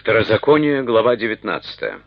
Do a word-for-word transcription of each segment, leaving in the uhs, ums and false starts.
Второзаконие, глава девятнадцатая.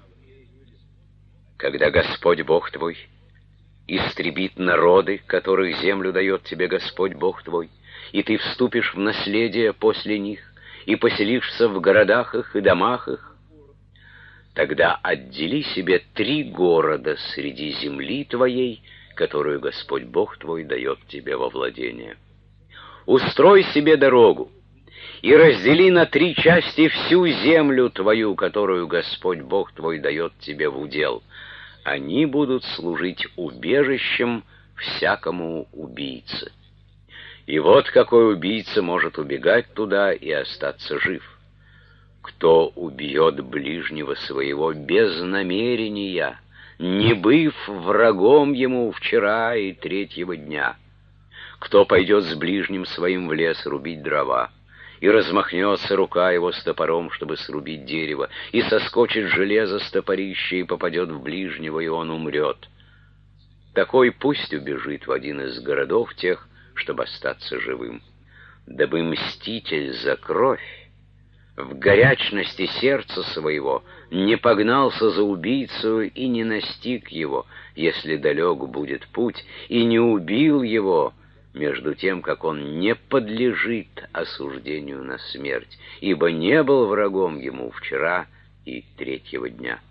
Когда Господь Бог твой истребит народы, которых землю дает тебе Господь Бог твой, и ты вступишь в наследие после них, и поселишься в городах их и домах их, тогда отдели себе три города среди земли твоей, которую Господь Бог твой дает тебе во владение. Устрой себе дорогу, и раздели на три части всю землю твою, которую Господь Бог твой дает тебе в удел. Они будут служить убежищем всякому убийце. И вот какой убийца может убегать туда и остаться жив: кто убьет ближнего своего без намерения, не быв врагом ему вчера и третьего дня; кто пойдет с ближним своим в лес рубить дрова, и размахнется рука его с топором, чтобы срубить дерево, и соскочит железо с топорища и попадет в ближнего, и он умрет. Такой пусть убежит в один из городов тех, чтобы остаться живым, дабы мститель за кровь в горячности сердца своего не погнался за убийцу и не настиг его, если далек будет путь, и не убил его, между тем, как он не подлежит осуждению на смерть, ибо не был врагом ему вчера и третьего дня.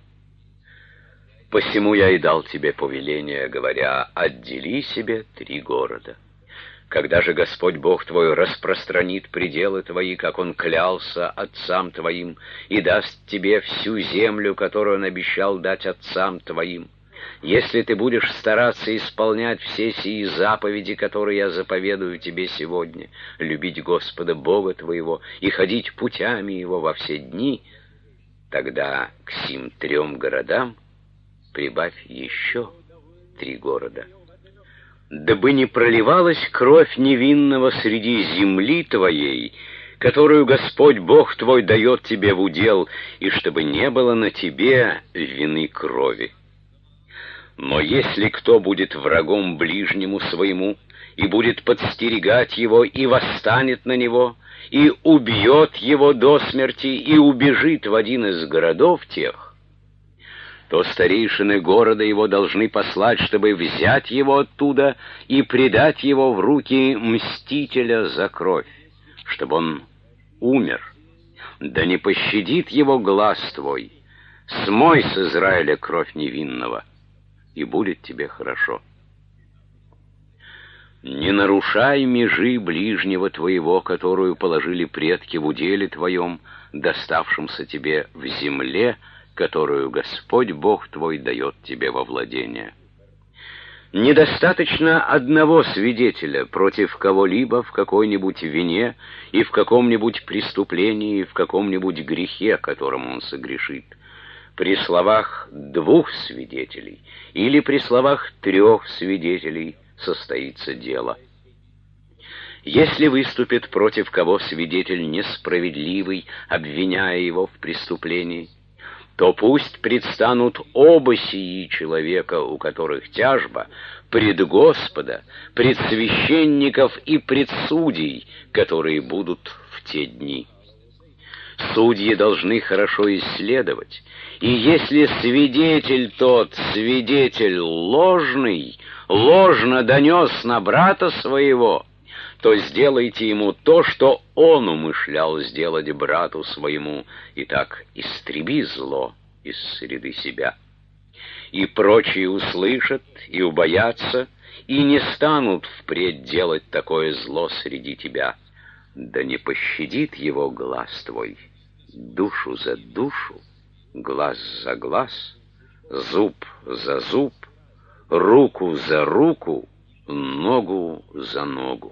Посему я и дал тебе повеление, говоря: отдели себе три города. Когда же Господь Бог твой распространит пределы твои, как Он клялся отцам твоим, и даст тебе всю землю, которую Он обещал дать отцам твоим, если ты будешь стараться исполнять все сии заповеди, которые я заповедую тебе сегодня, любить Господа Бога твоего и ходить путями Его во все дни, тогда к сим трем городам прибавь еще три города, дабы не проливалась кровь невинного среди земли твоей, которую Господь Бог твой дает тебе в удел, и чтобы не было на тебе вины крови. Но если кто будет врагом ближнему своему, и будет подстерегать его, и восстанет на него, и убьет его до смерти, и убежит в один из городов тех, то старейшины города его должны послать, чтобы взять его оттуда и предать его в руки мстителя за кровь, чтобы он умер. Да не пощадит его глаз твой. Смой с Израиля кровь невинного, и будет тебе хорошо. Не нарушай межи ближнего твоего, которую положили предки в уделе твоем, доставшемся тебе в земле, которую Господь Бог твой дает тебе во владение. Недостаточно одного свидетеля против кого-либо в какой-нибудь вине и в каком-нибудь преступлении, и в каком-нибудь грехе, которым он согрешит. При словах двух свидетелей или при словах трех свидетелей состоится дело. Если выступит против кого свидетель несправедливый, обвиняя его в преступлении, то пусть предстанут оба сии человека, у которых тяжба, пред Господа, пред священников и пред судей, которые будут в те дни. Судьи должны хорошо исследовать, и если свидетель тот, свидетель ложный, ложно донес на брата своего, то сделайте ему то, что он умышлял сделать брату своему, и так истреби зло из среды себя. И прочие услышат и убоятся, и не станут впредь делать такое зло среди тебя. Да не пощадит его глаз твой, душу за душу, глаз за глаз, зуб за зуб, руку за руку, ногу за ногу.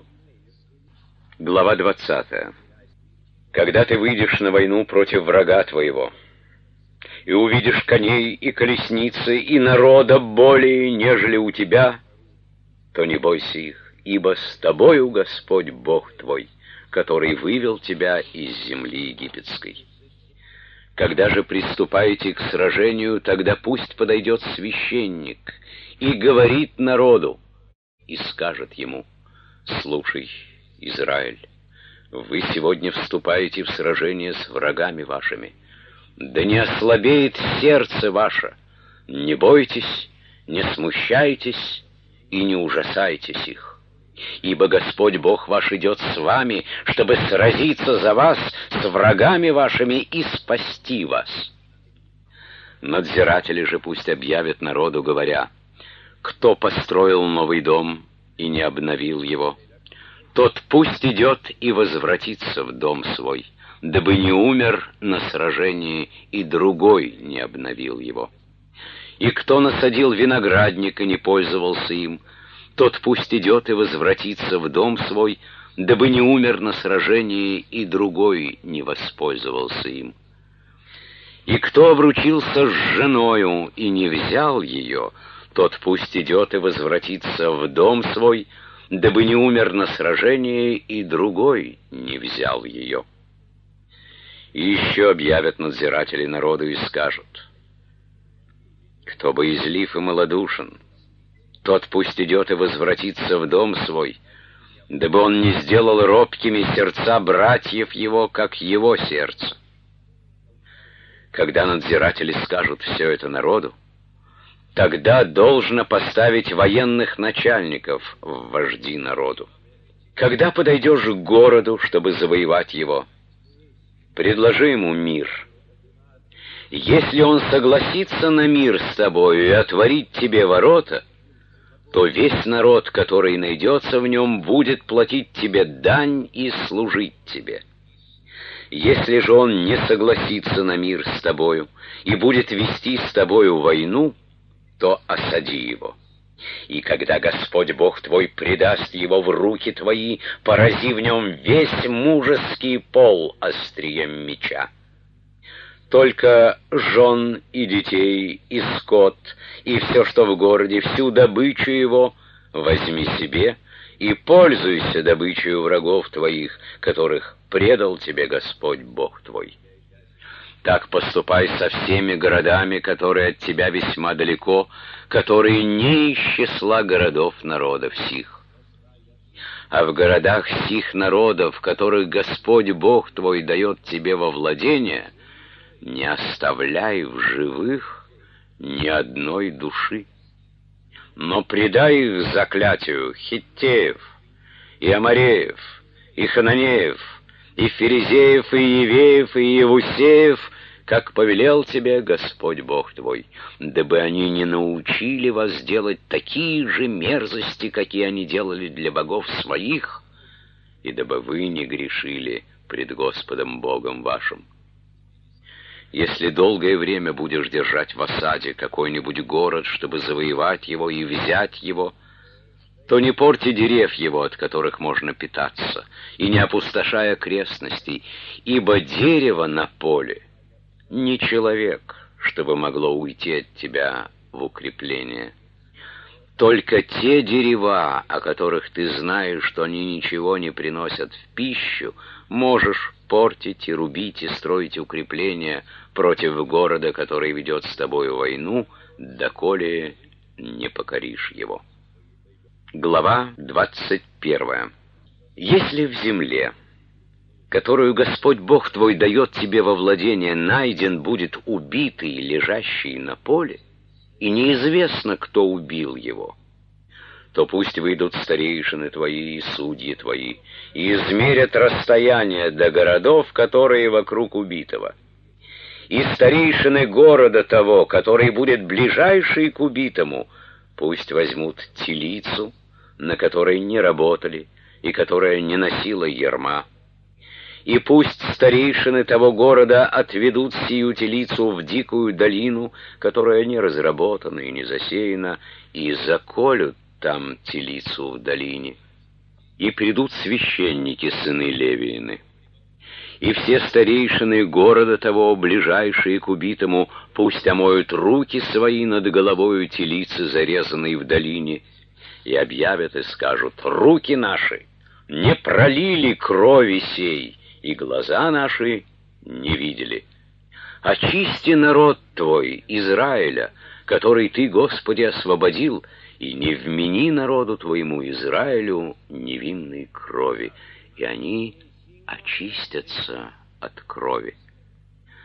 Глава двадцатая. Когда ты выйдешь на войну против врага твоего, и увидишь коней и колесницы, и народа более, нежели у тебя, то не бойся их, ибо с тобою Господь Бог твой, который вывел тебя из земли египетской. Когда же приступаете к сражению, тогда пусть подойдет священник и говорит народу, и скажет ему: слушай, Израиль, вы сегодня вступаете в сражение с врагами вашими. Да не ослабеет сердце ваше, не бойтесь, не смущайтесь и не ужасайтесь их. Ибо Господь Бог ваш идет с вами, чтобы сразиться за вас с врагами вашими и спасти вас. Надзиратели же пусть объявят народу, говоря: кто построил новый дом и не обновил его, тот пусть идет и возвратится в дом свой, дабы не умер на сражении и другой не обновил его. И кто насадил виноградник и не пользовался им, тот пусть идет и возвратится в дом свой, дабы не умер на сражении и другой не воспользовался им. И кто обручился с женою и не взял ее, тот пусть идет и возвратится в дом свой, дабы не умер на сражении и другой не взял ее. И еще объявят надзиратели народу и скажут: кто боязлив и малодушен, тот пусть идет и возвратится в дом свой, дабы он не сделал робкими сердца братьев его, как его сердце. Когда надзиратели скажут все это народу, тогда должно поставить военных начальников в вожди народу. Когда подойдешь к городу, чтобы завоевать его, предложи ему мир. Если он согласится на мир с тобою и отворит тебе ворота, то весь народ, который найдется в нем, будет платить тебе дань и служить тебе. Если же он не согласится на мир с тобою и будет вести с тобою войну, то осади его. И когда Господь Бог твой предаст его в руки твои, порази в нем весь мужеский пол острием меча. Только жен и детей, и скот, и все, что в городе, всю добычу его возьми себе, и пользуйся добычей врагов твоих, которых предал тебе Господь Бог твой. Так поступай со всеми городами, которые от тебя весьма далеко, которые не из числа городов народов сих. А в городах сих народов, которых Господь Бог твой дает тебе во владение, не оставляй в живых ни одной души, но предай их заклятию Хиттеев, и Амореев, и Хананеев, и Ферезеев, и Евеев, и Евусеев, как повелел тебе Господь Бог твой, дабы они не научили вас делать такие же мерзости, какие они делали для богов своих, и дабы вы не грешили пред Господом Богом вашим. Если долгое время будешь держать в осаде какой-нибудь город, чтобы завоевать его и взять его, то не порти дерев его, от которых можно питаться, и не опустошай окрестностей, ибо дерево на поле не человек, чтобы могло уйти от тебя в укрепление. Только те дерева, о которых ты знаешь, что они ничего не приносят в пищу, можешь портить и рубить и строить укрепления против города, который ведет с тобою войну, доколе не покоришь его. Глава двадцать первая. Если в земле, которую Господь Бог твой дает тебе во владение, найден будет убитый, лежащий на поле, и неизвестно, кто убил его, то пусть выйдут старейшины твои и судьи твои, и измерят расстояние до городов, которые вокруг убитого. И старейшины города того, который будет ближайший к убитому, пусть возьмут телицу, на которой не работали, и которая не носила ярма. И пусть старейшины того города отведут сию телицу в дикую долину, которая не разработана и не засеяна, и заколют там телицу в долине. И придут священники, сыны Левиины. И все старейшины города того, ближайшие к убитому, пусть омоют руки свои над головою телицы, зарезанной в долине, и объявят и скажут: руки наши не пролили крови сей, и глаза наши не видели. Очисти народ твой, Израиля, который ты, Господи, освободил, и не вмени народу твоему, Израилю, невинной крови, и они очистятся от крови.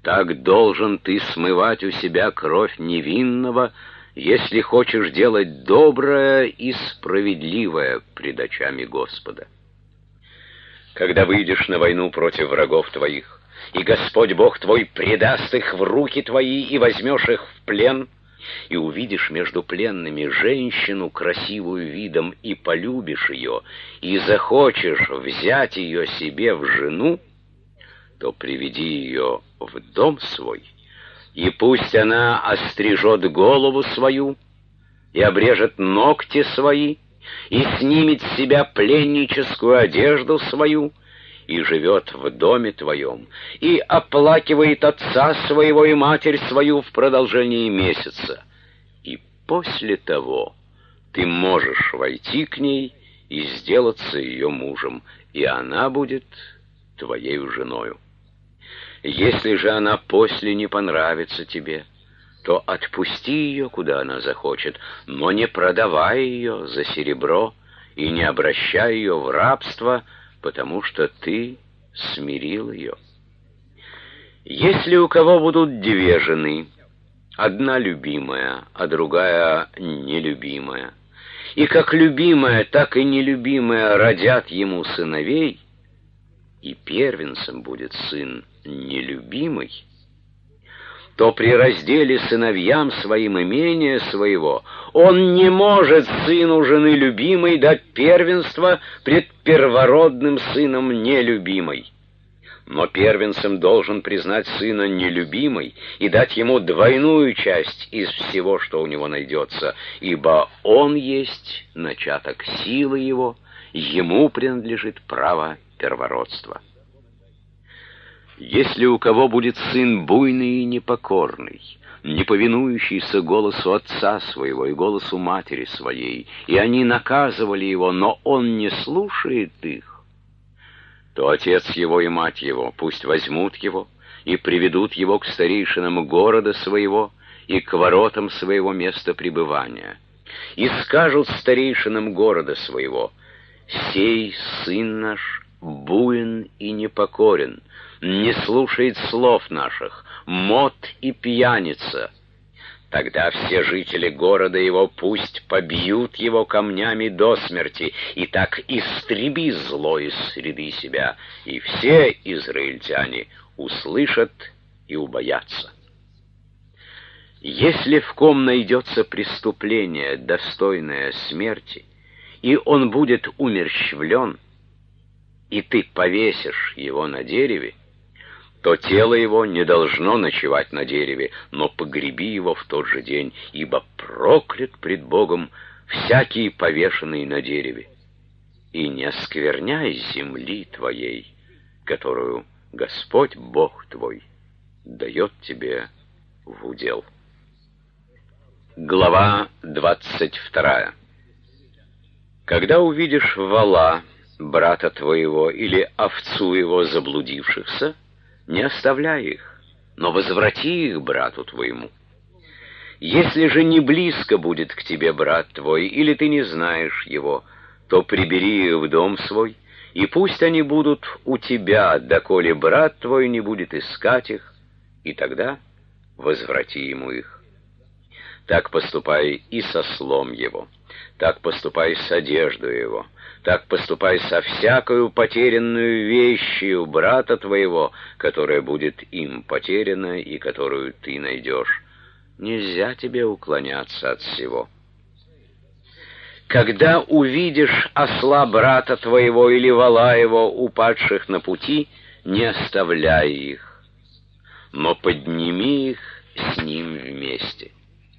Так должен ты смывать у себя кровь невинного, если хочешь делать доброе и справедливое пред очами Господа. Когда выйдешь на войну против врагов твоих, и Господь Бог твой предаст их в руки твои, и возьмешь их в плен, и увидишь между пленными женщину, красивую видом, и полюбишь ее, и захочешь взять ее себе в жену, то приведи ее в дом свой, и пусть она острижет голову свою, и обрежет ногти свои, и снимет с себя пленническую одежду свою, и живет в доме твоем, и оплакивает отца своего и матерь свою в продолжении месяца. И после того ты можешь войти к ней и сделаться ее мужем, и она будет твоей женою. Если же она после не понравится тебе, то отпусти ее, куда она захочет, но не продавай ее за серебро и не обращай ее в рабство, потому что ты смирил ее. Если у кого будут две жены, одна любимая, а другая нелюбимая, и как любимая, так и нелюбимая родят ему сыновей, и первенцем будет сын нелюбимый, то при разделе сыновьям своим имения своего он не может сыну жены любимой дать первенство пред первородным сыном нелюбимой. Но первенцем должен признать сына нелюбимой и дать ему двойную часть из всего, что у него найдется, ибо он есть начаток силы его, ему принадлежит право первородства. Если у кого будет сын буйный и непокорный, не повинующийся голосу отца своего и голосу матери своей, и они наказывали его, но он не слушает их, то отец его и мать его пусть возьмут его и приведут его к старейшинам города своего и к воротам своего места пребывания, и скажут старейшинам города своего: «Сей сын наш буин и непокорен, не слушает слов наших, мот и пьяница». Тогда все жители города его пусть побьют его камнями до смерти, и так истреби зло из среды себя, и все израильтяне услышат и убоятся. Если в ком найдется преступление, достойное смерти, и он будет умерщвлен, и ты повесишь его на дереве, то тело его не должно ночевать на дереве, но погреби его в тот же день, ибо проклят пред Богом всякий повешенный на дереве. И не оскверняй земли твоей, которую Господь Бог твой дает тебе в удел. Глава двадцать вторая. Когда увидишь вола, брата твоего, или овцу его заблудившихся, не оставляй их, но возврати их брату твоему. Если же не близко будет к тебе брат твой, или ты не знаешь его, то прибери их в дом свой, и пусть они будут у тебя, доколе брат твой не будет искать их, и тогда возврати ему их. Так поступай и со слом его, так поступай с одеждой его, так поступай со всякою потерянную вещью брата твоего, которая будет им потеряна и которую ты найдешь. Нельзя тебе уклоняться от всего. Когда увидишь осла брата твоего или вола его, упадших на пути, не оставляй их, но подними их с ним вместе.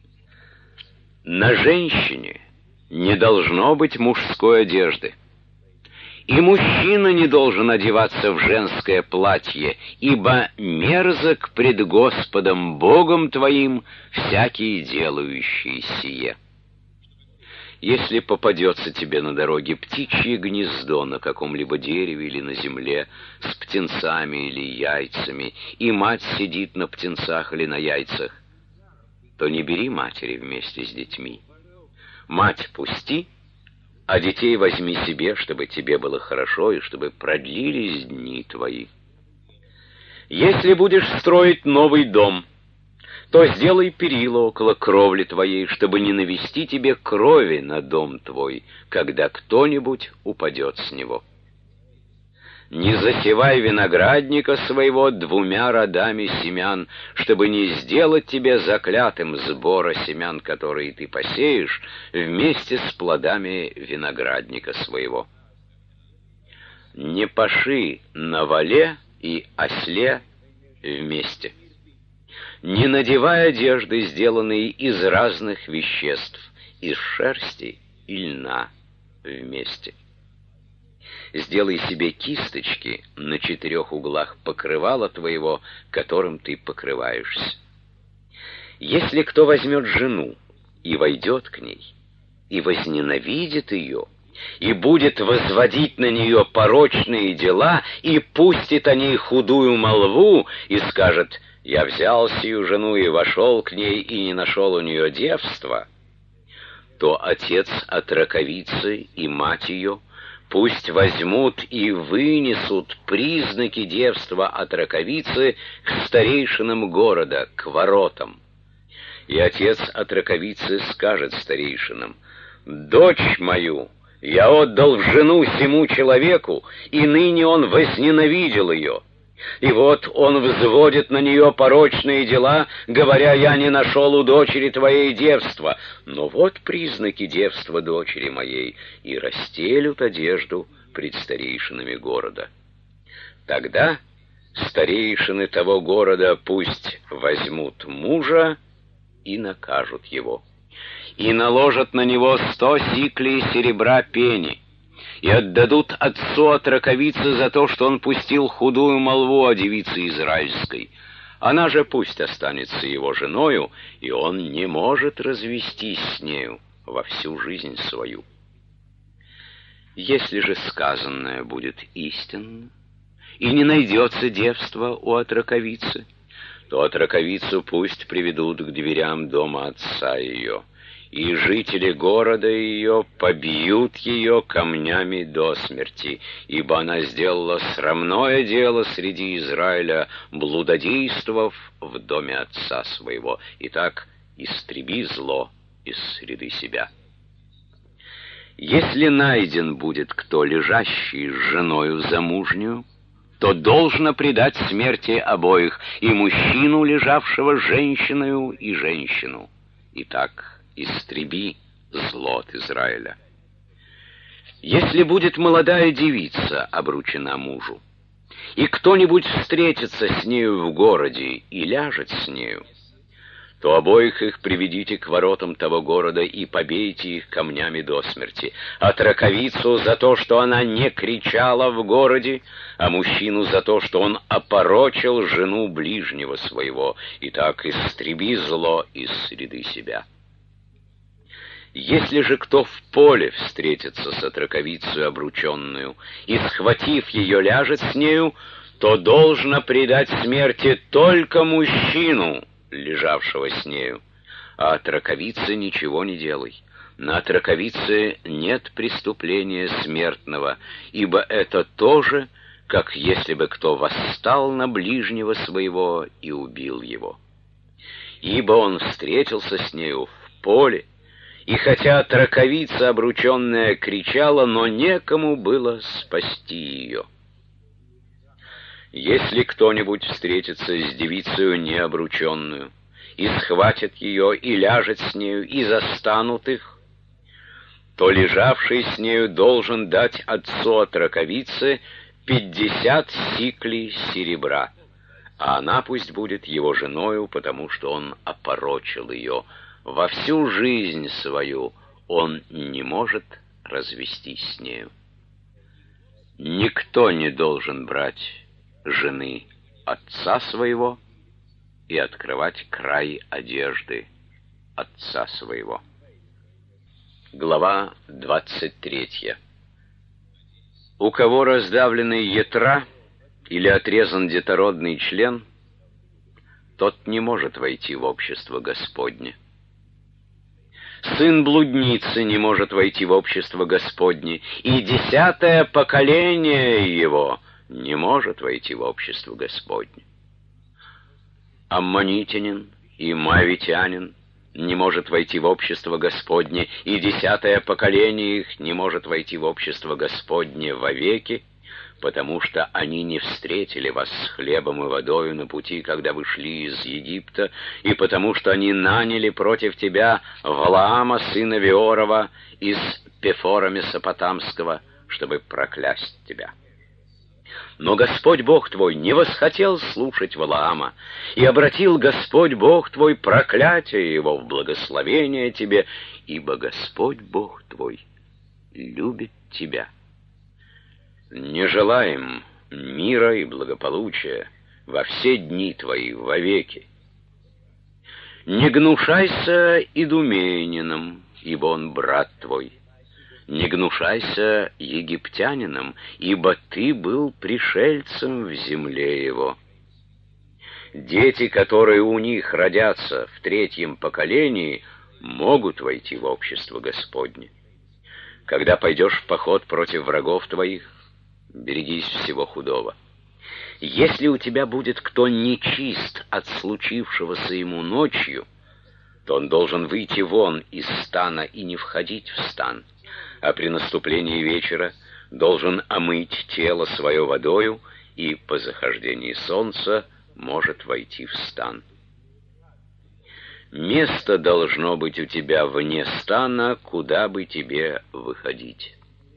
На женщине не должно быть мужской одежды, и мужчина не должен одеваться в женское платье, ибо мерзок пред Господом Богом твоим всякий делающий сие. Если попадется тебе на дороге птичье гнездо на каком-либо дереве или на земле с птенцами или яйцами, и мать сидит на птенцах или на яйцах, то не бери матери вместе с детьми. Мать пусти, а детей возьми себе, чтобы тебе было хорошо и чтобы продлились дни твои. Если будешь строить новый дом, то сделай перила около кровли твоей, чтобы не навести тебе крови на дом твой, когда кто-нибудь упадет с него. Не засевай виноградника своего двумя родами семян, чтобы не сделать тебе заклятым сбора семян, которые ты посеешь, вместе с плодами виноградника своего. Не паши на воле и осле вместе. Не надевай одежды, сделанные из разных веществ, из шерсти и льна вместе. Сделай себе кисточки на четырех углах покрывала твоего, которым ты покрываешься. Если кто возьмет жену и войдет к ней, и возненавидит ее, и будет возводить на нее порочные дела, и пустит о ней худую молву, и скажет: «Я взял сию жену и вошел к ней, и не нашел у нее девства», то отец от раковицы и мать ее пусть возьмут и вынесут признаки девства от раковицы к старейшинам города, к воротам. И отец от раковицы скажет старейшинам: «Дочь мою я отдал в жену сему человеку, и ныне он возненавидел ее. И вот он взводит на нее порочные дела, говоря: я не нашел у дочери твоей девства. Но вот признаки девства дочери моей, и расстелют одежду пред старейшинами города. Тогда старейшины того города пусть возьмут мужа и накажут его, и наложат на него сто сиклей серебра пени, и отдадут отцу от раковицы за то, что он пустил худую молву о девице израильской. Она же пусть останется его женою, и он не может развестись с нею во всю жизнь свою. Если же сказанное будет истинно, и не найдется девства у отраковицы, то отраковицу пусть приведут к дверям дома отца ее, и жители города ее побьют ее камнями до смерти, ибо она сделала срамное дело среди Израиля, блудодействовав в доме отца своего. Итак, истреби зло из среды себя. Если найден будет кто, лежащий с женою замужнюю, то должно предать смерти обоих, и мужчину, лежавшего с женщиною, и женщину. Итак, истреби зло от Израиля. Если будет молодая девица обручена мужу, и кто-нибудь встретится с нею в городе и ляжет с нею, то обоих их приведите к воротам того города и побейте их камнями до смерти. Отраковицу за то, что она не кричала в городе, а мужчину за то, что он опорочил жену ближнего своего. Итак, истреби зло из среды себя. Если же кто в поле встретится с отраковицей обрученную и, схватив ее, ляжет с нею, то должно предать смерти только мужчину, лежавшего с нею, а от раковицы ничего не делай. На отраковице нет преступления смертного, ибо это то же, как если бы кто восстал на ближнего своего и убил его. Ибо он встретился с нею в поле, и хотя отраковица обрученная кричала, но некому было спасти ее. Если кто-нибудь встретится с девицею необрученную, и схватит ее, и ляжет с нею, и застанут их, то лежавший с нею должен дать отцу отраковицы пятьдесят сиклей серебра, а она пусть будет его женою, потому что он опорочил ее. Во всю жизнь свою он не может развестись с нею. Никто не должен брать жены отца своего и открывать край одежды отца своего. Глава двадцать третья. У кого раздавлены ятра или отрезан детородный член, тот не может войти в общество Господне. Сын блудницы не может войти в общество Господне, и десятое поколение его не может войти в общество Господне. аммонитянин и моавитянин не может войти в общество Господне, и десятое поколение их не может войти в общество Господне вовеки, потому что они не встретили вас с хлебом и водою на пути, когда вы шли из Египта, и потому что они наняли против тебя Валаама, сына Виорова, из Пефора Месопотамского, чтобы проклясть тебя. Но Господь Бог твой не восхотел слушать Валаама, и обратил Господь Бог твой проклятие его в благословение тебе, ибо Господь Бог твой любит тебя. Не желаем мира и благополучия во все дни твои вовеки. Не гнушайся идумеянином, ибо он брат твой. Не гнушайся египтянином, ибо ты был пришельцем в земле его. Дети, которые у них родятся в третьем поколении, могут войти в общество Господне. Когда пойдешь в поход против врагов твоих, берегись всего худого. Если у тебя будет кто нечист от случившегося ему ночью, то он должен выйти вон из стана и не входить в стан, а при наступлении вечера должен омыть тело свое водою и по захождении солнца может войти в стан. Место должно быть у тебя вне стана, куда бы тебе выходить.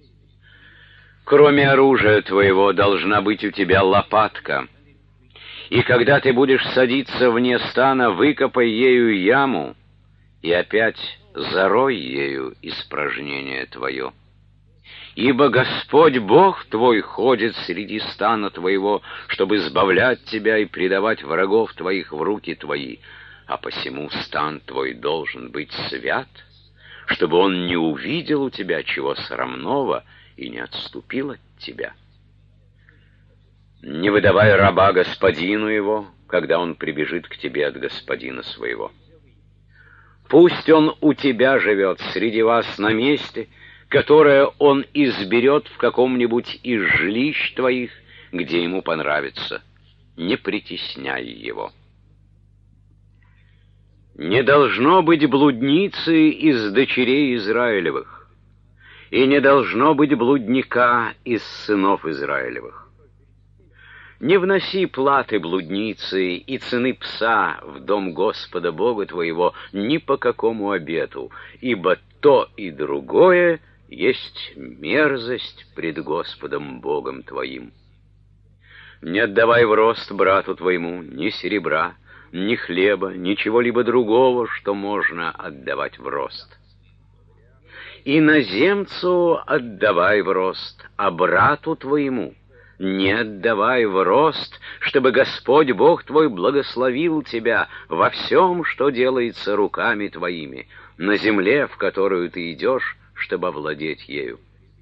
Кроме оружия твоего должна быть у тебя лопатка, и когда ты будешь садиться вне стана, выкопай ею яму, и опять зарой ею испражнение твое. Ибо Господь Бог твой ходит среди стана твоего, чтобы избавлять тебя и предавать врагов твоих в руки твои, а посему стан твой должен быть свят, чтобы он не увидел у тебя чего срамного и не отступил от тебя. Не выдавай раба господину его, когда он прибежит к тебе от господина своего. Пусть он у тебя живет среди вас на месте, которое он изберет в каком-нибудь из жилищ твоих, где ему понравится. Не притесняй его. Не должно быть блудницы из дочерей Израилевых, и не должно быть блудника из сынов Израилевых. Не вноси платы блудницы и цены пса в дом Господа Бога твоего ни по какому обету, ибо то и другое есть мерзость пред Господом Богом твоим. Не отдавай в рост брату твоему ни серебра, ни хлеба, ничего-либо другого, что можно отдавать в рост. Иноземцу отдавай в рост, а брату твоему не отдавай в рост, чтобы Господь Бог твой благословил тебя во всем, что делается руками твоими, на земле, в которую ты идешь, чтобы овладеть ею.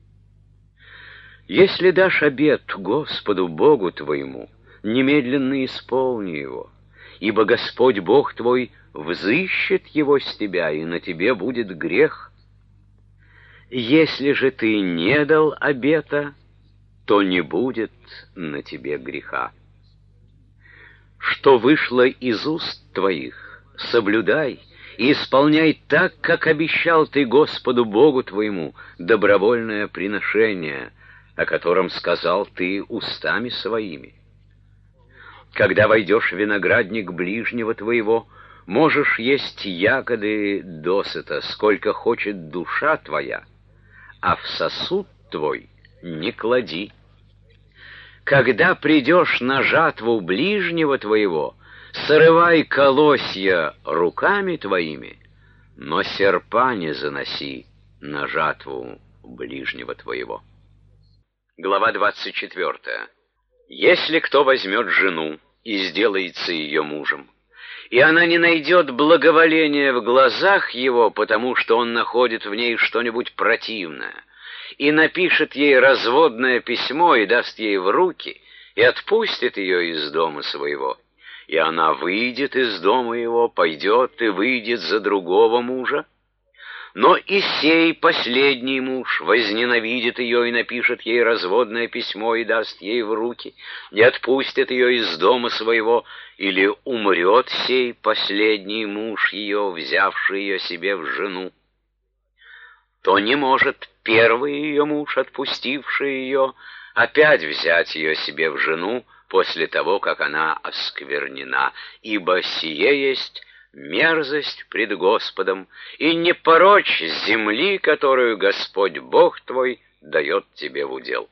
Если дашь обет Господу Богу твоему, немедленно исполни его, ибо Господь Бог твой взыщет его с тебя, и на тебе будет грех. Если же ты не дал обета, то не будет на тебе греха. Что вышло из уст твоих, соблюдай и исполняй так, как обещал ты Господу Богу твоему добровольное приношение, о котором сказал ты устами своими. Когда войдешь в виноградник ближнего твоего, можешь есть ягоды досыта, сколько хочет душа твоя, а в сосуд твой не клади. Когда придешь на жатву ближнего твоего, срывай колосья руками твоими, но серпа не заноси на жатву ближнего твоего. Глава двадцать четвёртая. Если кто возьмет жену и сделается ее мужем, и она не найдет благоволения в глазах его, потому что он находит в ней что-нибудь противное, и напишет ей разводное письмо и даст ей в руки, и отпустит ее из дома своего, и она выйдет из дома его, пойдет и выйдет за другого мужа, Но и сей последний муж возненавидит ее и напишет ей разводное письмо и даст ей в руки, и отпустит ее из дома своего, или умрет сей последний муж ее, взявший ее себе в жену, то не может первый ее муж, отпустивший ее, опять взять ее себе в жену после того, как она осквернена, ибо сие есть мерзость пред Господом, и не порочь земли, которую Господь Бог твой дает тебе в удел.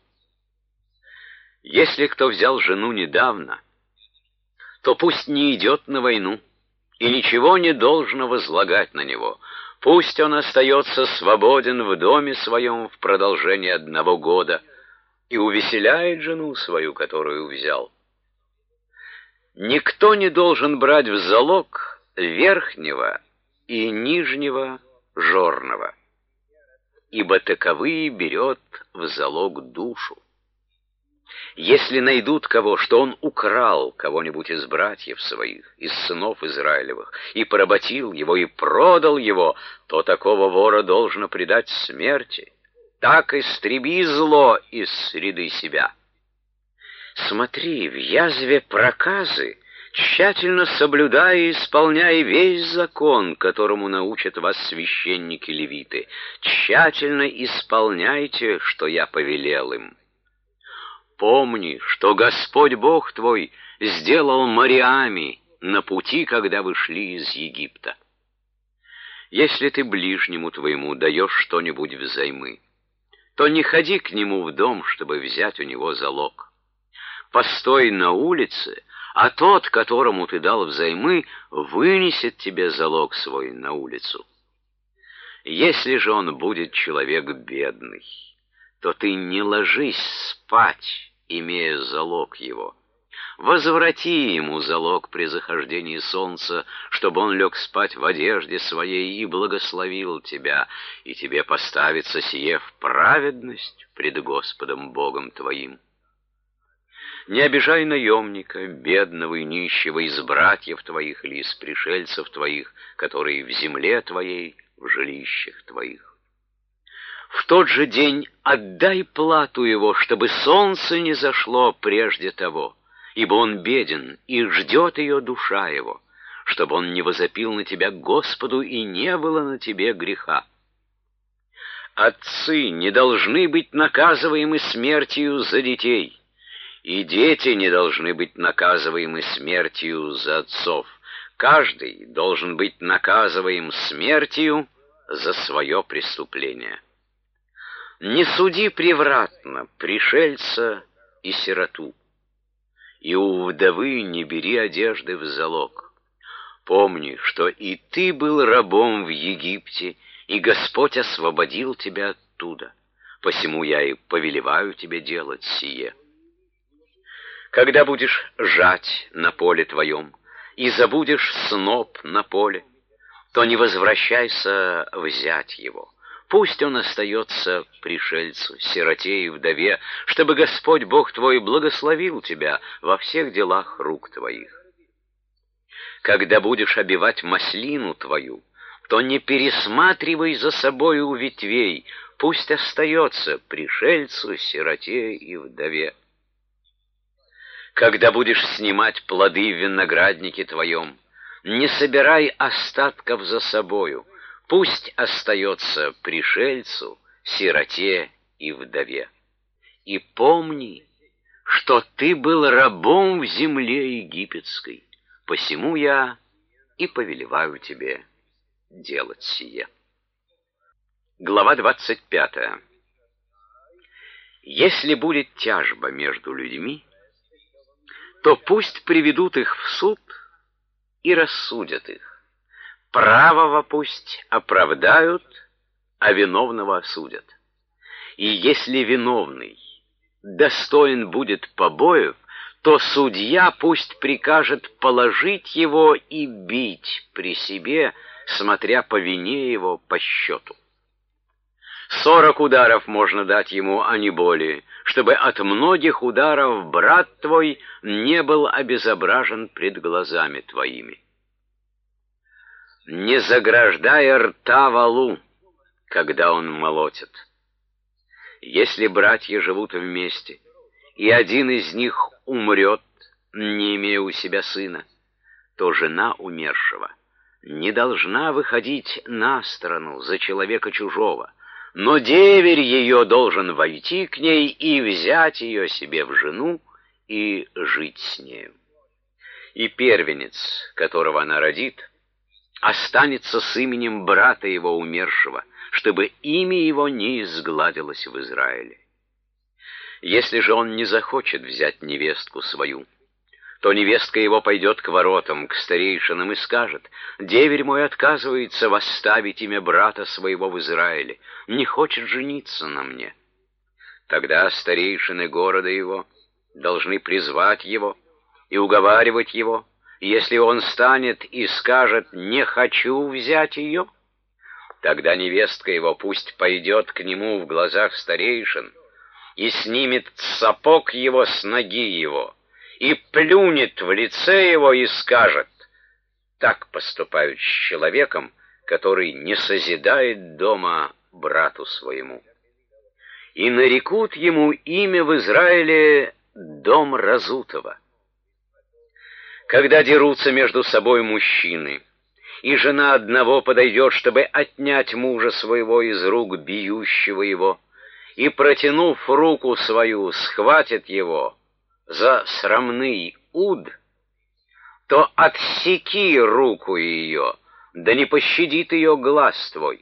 Если кто взял жену недавно, то пусть не идет на войну, и ничего не должно возлагать на него. Пусть он остается свободен в доме своем в продолжении одного года и увеселяет жену свою, которую взял. Никто не должен брать в залог верхнего и нижнего жорного, ибо таковые берет в залог душу. Если найдут кого, что он украл кого-нибудь из братьев своих, из сынов Израилевых, и поработил его, и продал его, то такого вора должно предать смерти. Так истреби зло из среды себя. Смотри, в язве проказы, тщательно соблюдая и исполняя весь закон, которому научат вас священники-левиты. Тщательно исполняйте, что я повелел им. Помни, что Господь Бог твой сделал морями на пути, когда вы шли из Египта. Если ты ближнему твоему даешь что-нибудь взаймы, то не ходи к нему в дом, чтобы взять у него залог. Постой на улице, а тот, которому ты дал взаймы, вынесет тебе залог свой на улицу. Если же он будет человек бедный, то ты не ложись спать, имея залог его. Возврати ему залог при захождении солнца, чтобы он лег спать в одежде своей и благословил тебя, и тебе поставится сие в праведность пред Господом Богом твоим. Не обижай наемника, бедного и нищего из братьев твоих или из пришельцев твоих, которые в земле твоей, в жилищах твоих. В тот же день отдай плату его, чтобы солнце не зашло прежде того, ибо он беден, и ждет ее душа его, чтобы он не возопил на тебя к Господу, и не было на тебе греха. Отцы не должны быть наказываемы смертью за детей, и дети не должны быть наказываемы смертью за отцов. Каждый должен быть наказываем смертью за свое преступление. Не суди превратно пришельца и сироту, и у вдовы не бери одежды в залог. Помни, что и ты был рабом в Египте, и Господь освободил тебя оттуда. Посему я и повелеваю тебе делать сие. Когда будешь жать на поле твоем и забудешь сноп на поле, то не возвращайся взять его. Пусть он остается пришельцу, сироте и вдове, чтобы Господь Бог твой благословил тебя во всех делах рук твоих. Когда будешь обивать маслину твою, то не пересматривай за собой у ветвей, пусть остается пришельцу, сироте и вдове. Когда будешь снимать плоды в винограднике твоем, не собирай остатков за собою, пусть остается пришельцу, сироте и вдове. И помни, что ты был рабом в земле египетской, посему я и повелеваю тебе делать сие. Глава двадцать пятая. Если будет тяжба между людьми, то пусть приведут их в суд и рассудят их. Правого пусть оправдают, а виновного осудят. И если виновный достоин будет побоев, то судья пусть прикажет положить его и бить при себе, смотря по вине его по счету. Сорок ударов можно дать ему, а не более, чтобы от многих ударов брат твой не был обезображен пред глазами твоими. Не заграждай рта волу, когда он молотит. Если братья живут вместе, и один из них умрет, не имея у себя сына, то жена умершего не должна выходить на сторону за человека чужого, но деверь ее должен войти к ней и взять ее себе в жену и жить с нею. И первенец, которого она родит, останется с именем брата его умершего, чтобы имя его не изгладилось в Израиле. Если же он не захочет взять невестку свою, то невестка его пойдет к воротам, к старейшинам и скажет: «Деверь мой отказывается восставить имя брата своего в Израиле, не хочет жениться на мне». Тогда старейшины города его должны призвать его и уговаривать его. Если он станет и скажет: «Не хочу взять ее», тогда невестка его пусть пойдет к нему в глазах старейшин и снимет сапог его с ноги его, и плюнет в лице его и скажет: «Так поступают с человеком, который не созидает дома брату своему». И нарекут ему имя в Израиле «Дом разутого». Когда дерутся между собой мужчины, и жена одного подойдет, чтобы отнять мужа своего из рук бьющего его, и, протянув руку свою, схватит его за срамный уд, то отсеки руку ее, да не пощадит ее глаз твой.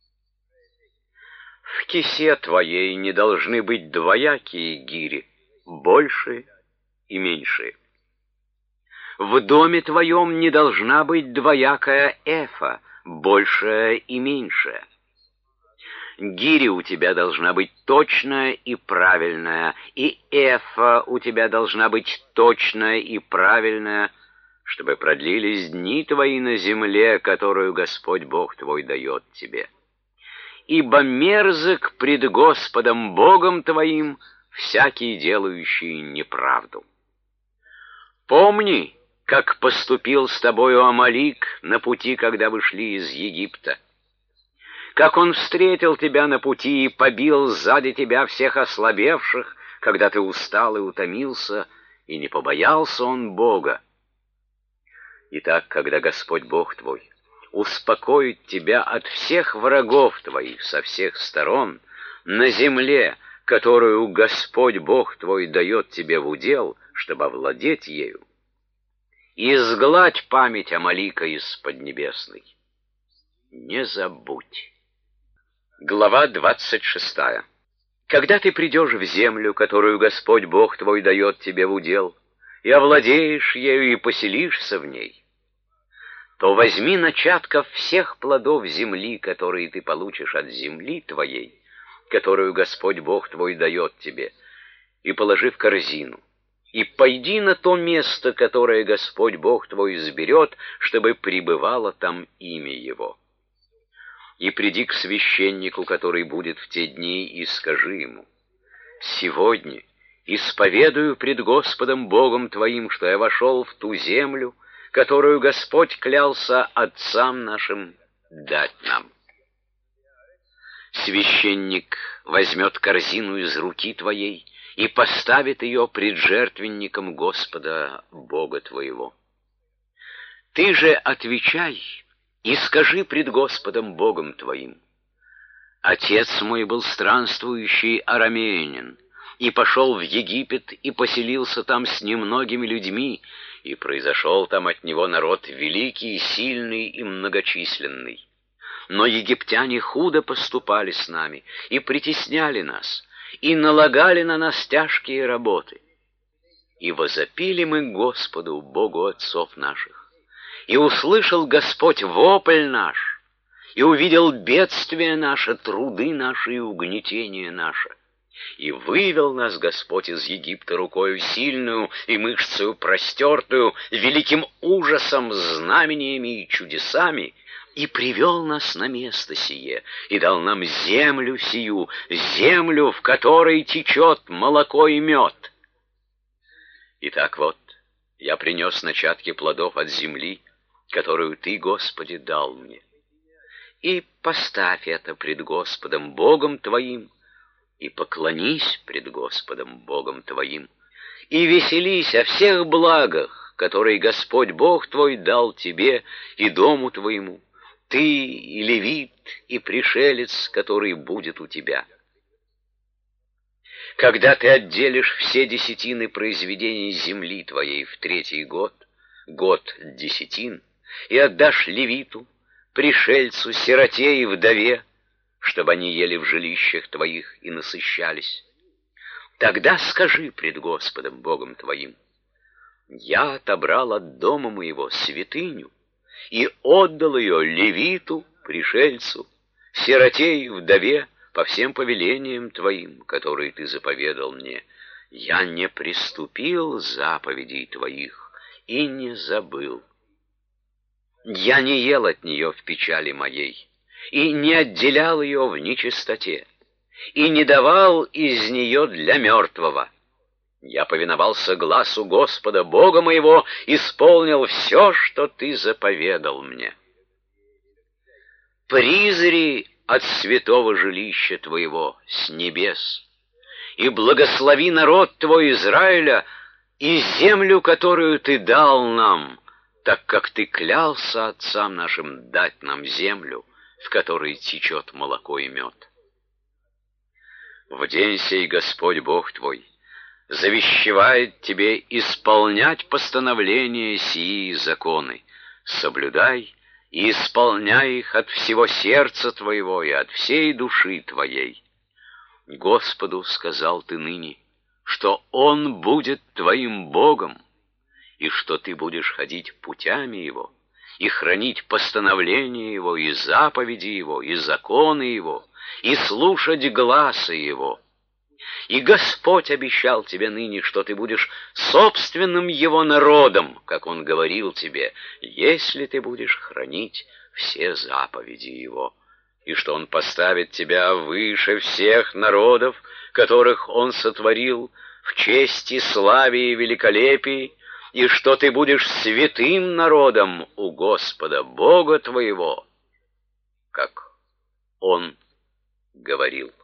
В кисе твоей не должны быть двоякие гири, большие и меньшие. В доме твоем не должна быть двоякая эфа, большая и меньшая. Гири у тебя должна быть точная и правильная, и эфа у тебя должна быть точная и правильная, чтобы продлились дни твои на земле, которую Господь Бог твой дает тебе. Ибо мерзок пред Господом Богом твоим всякий делающий неправду. Помни, как поступил с тобою Амалик на пути, когда вы шли из Египта, как он встретил тебя на пути и побил сзади тебя всех ослабевших, когда ты устал и утомился, и не побоялся он Бога. Итак, когда Господь Бог твой успокоит тебя от всех врагов твоих со всех сторон на земле, которую Господь Бог твой дает тебе в удел, чтобы овладеть ею, изгладь память Амалика из Поднебесной. Не забудь. Глава двадцать шестая. Когда ты придешь в землю, которую Господь Бог твой дает тебе в удел, и овладеешь ею и поселишься в ней, то возьми начатков всех плодов земли, которые ты получишь от земли твоей, которую Господь Бог твой дает тебе, и положи в корзину, и пойди на то место, которое Господь Бог твой изберет, чтобы пребывало там имя Его. И приди к священнику, который будет в те дни, и скажи ему: «Сегодня исповедую пред Господом Богом твоим, что я вошел в ту землю, которую Господь клялся отцам нашим дать нам». Священник возьмет корзину из руки твоей и поставит ее пред жертвенником Господа Бога твоего. Ты же отвечай и скажи пред Господом Богом твоим: «Отец мой был странствующий арамеянин, и пошел в Египет, и поселился там с немногими людьми, и произошел там от него народ великий, сильный и многочисленный. Но египтяне худо поступали с нами, и притесняли нас, и налагали на нас тяжкие работы. И возопили мы Господу, Богу отцов наших. И услышал Господь вопль наш, и увидел бедствие наше, труды наши и угнетение наше. И вывел нас Господь из Египта рукою сильную и мышцею простертую, великим ужасом, знамениями и чудесами, и привел нас на место сие, и дал нам землю сию, землю, в которой течет молоко и мед. Итак, вот, я принес начатки плодов от земли, которую Ты, Господи, дал мне. и поставь это пред Господом Богом твоим, и поклонись пред Господом Богом твоим, и веселись о всех благах, которые Господь Бог твой дал тебе и дому твоему, ты и левит, и пришелец, который будет у тебя. Когда ты отделишь все десятины произведений земли твоей в третий год, год десятин, и отдашь левиту, пришельцу, сироте и вдове, чтобы они ели в жилищах твоих и насыщались, тогда скажи пред Господом Богом твоим: я отобрал от дома моего святыню и отдал ее левиту, пришельцу, сироте и вдове по всем повелениям твоим, которые ты заповедал мне. Я не приступил заповедей твоих и не забыл. Я не ел от нее в печали моей, и не отделял ее в нечистоте, и не давал из нее для мертвого. Я повиновался гласу Господа Бога моего, исполнил все, что ты заповедал мне. Призри от святого жилища твоего с небес, и благослови народ твой Израиля и землю, которую ты дал нам, так как ты клялся отцам нашим дать нам землю, в которой течет молоко и мед. В день сей Господь Бог твой завещевает тебе исполнять постановления сии и законы, соблюдай и исполняй их от всего сердца твоего и от всей души твоей. Господу сказал ты ныне, что Он будет твоим Богом, и что ты будешь ходить путями Его, и хранить постановления Его, и заповеди Его, и законы Его, и слушать гласа Его. И Господь обещал тебе ныне, что ты будешь собственным Его народом, как Он говорил тебе, если ты будешь хранить все заповеди Его, и что Он поставит тебя выше всех народов, которых Он сотворил, в чести, славе и великолепии, и что ты будешь святым народом у Господа Бога твоего, как Он говорил.